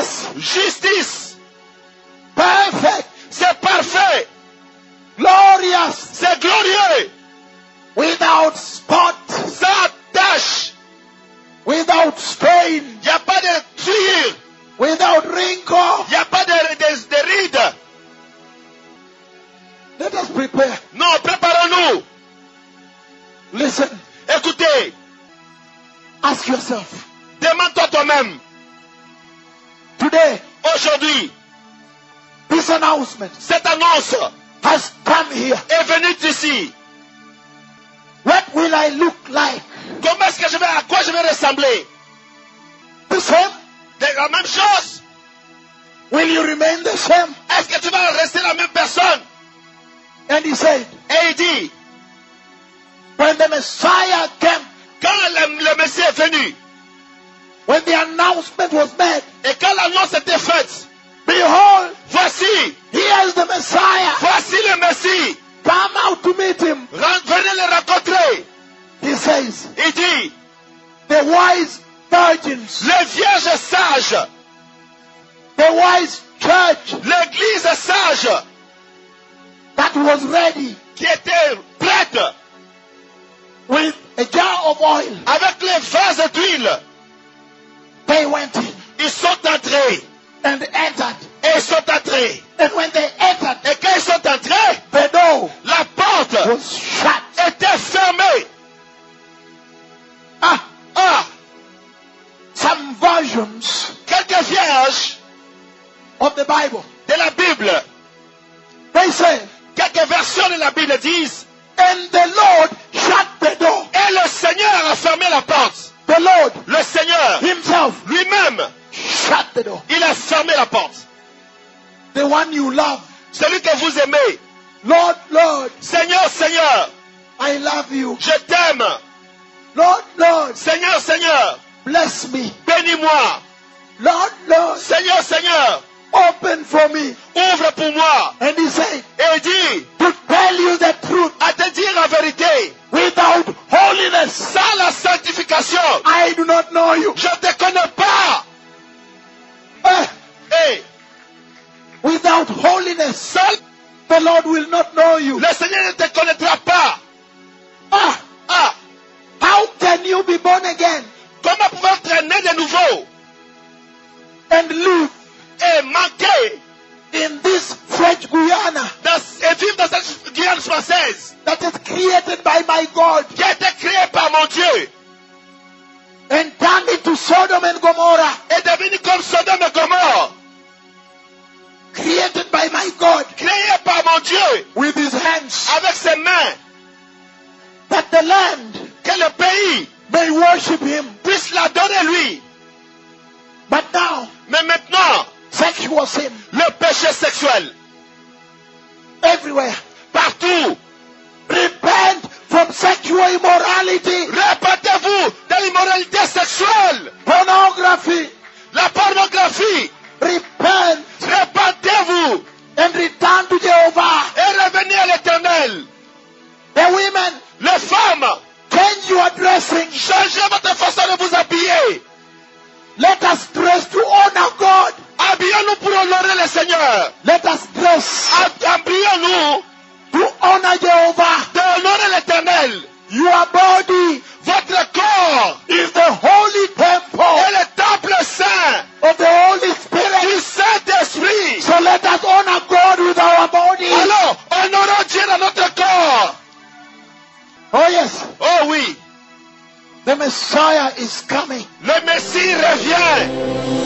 Righteous. Justice. Perfect. C'est parfait. Glorious. C'est glorieux. Without spot. Sans tache. Without stain. Il n'y a pas de tuyure. Without wrinkle. Il n'y a pas de rides. Let us prepare. Non, préparons-nous. Listen. Écoutez. Ask yourself. Demande-toi toi-même. Today, Aujourd'hui, this announcement cette annonce has come here. est venue ici. What will I look like? Comment est-ce que à quoi je vais ressembler? The same? La même chose. Will you remain the same? Est-ce que tu vas rester la même personne? And he said, Et il dit, when the Messiah came, quand le Messie est venu, when the announcement was made, et quand l'annonce était faite, behold, voici, here is the Messiah. voici le Messie. Come out to meet him. Venez le rencontrer. He says, Il dit, the wise virgins, les vierges sages, the wise church l'église sage, that was ready qui était prête, with a jar of oil, avec les vases d'huile, they went in ils sont entrés. and entered. Et ils sont entrés. And when they entered, Et quand ils sont entrés, the door la porte was shut. était fermée. Ah, Ah, some versions quelques vierges of the Bible, de la Bible, they say, quelques versions de la Bible disent, and the Lord shut the door. et le Seigneur a fermé la porte. The Lord Le Seigneur himself lui-même, shut the door. il a fermé la porte. The one you love. Celui que vous aimez, Lord, Lord, Seigneur, Seigneur, I love you. je t'aime. Lord, Lord, Seigneur, Seigneur, bless me. bénis-moi. Lord, Lord, Seigneur, Seigneur, open for me. ouvre pour moi. And he said, Et il dit, to tell you the truth, à te dire la vérité, without holiness, sans la sanctification, I do not know you. je ne te connais pas. Et Without holiness, seul the Lord will not know you. le Seigneur ne te connaîtra pas. Ah, Ah, how can you be born again comment pouvez-vous être né de nouveau and live et manquer in this French Guyana et vivre dans cette Guyane française that is created by my God qui a été créée par mon Dieu and turned into Sodom and Gomorrah, et devenue comme Sodome et Gomorrhe, created by my God créée par mon Dieu with his hands, avec ses mains, that the land que le pays may worship him. puisse l'adorer lui. But now, Mais maintenant, sexual sin le péché sexuel, everywhere. partout, Repent from sexual immorality, répandez-vous de l'immoralité sexuelle, pornography. la pornographie, Repent répandez-vous and return to Jehovah. et revenez à l'Éternel. The women, Les femmes, change your dressing. changez votre façon de vous habiller. Let us dress to honor God. Habillons-nous pour honorer le Seigneur. Let us dress Habillons-nous to honor Jehovah. de honorer l'Éternel. Your body Votre corps is the holy temple est le temple saint of the Holy du Spirit. Saint-Esprit. So let us honor God with our body. Alors, honorons Dieu dans notre corps. Oh yes, Oh oui, the Messiah is coming. le Messie revient.